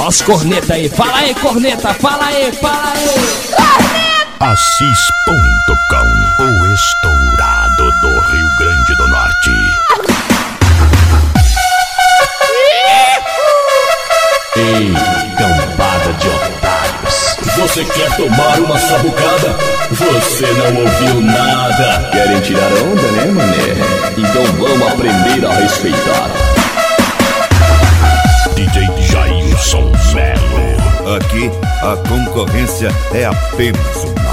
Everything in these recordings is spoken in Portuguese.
nosso corneta aí. Fala aí, corneta, fala aí, fala aí. Assis.com, o estourado do Rio Grande do Norte. Ei, cambada de otários. Você quer tomar uma sabucada? Você não ouviu nada. Querem tirar onda, né, mané? Então vamos aprender a respeitar. DJ Jailson Melo. Aqui a concorrência é apenas uma.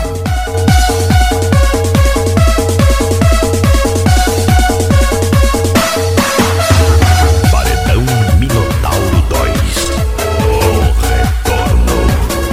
Paredão Minotauro 2. O retorno.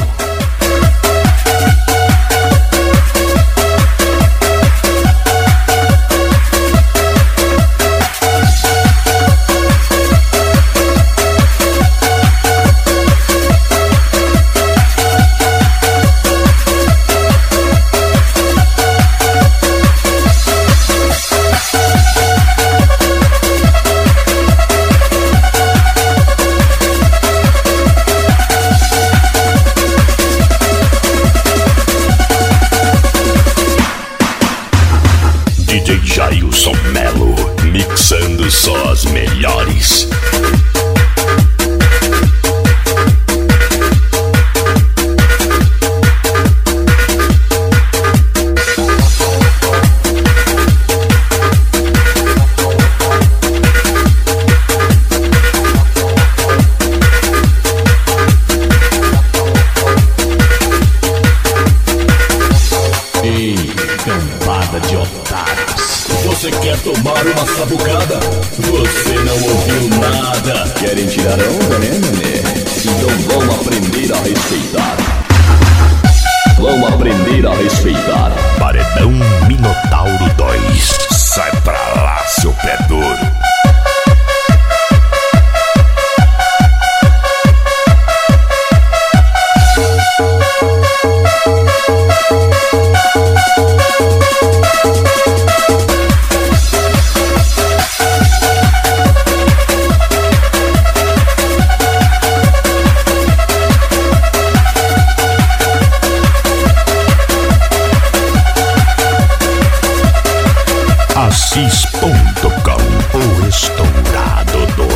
DJ Jailson Melo, mixando só as melhores. Ei, cambada de otários. Você quer tomar uma sabucada? Você não ouviu nada. Querem tirar onda, né, mané? Então vamos aprender a respeitar. Vamos aprender a respeitar. Paredão Minotauro 2. Sai pra lá, seu pé duro. Assis.com, o estourado do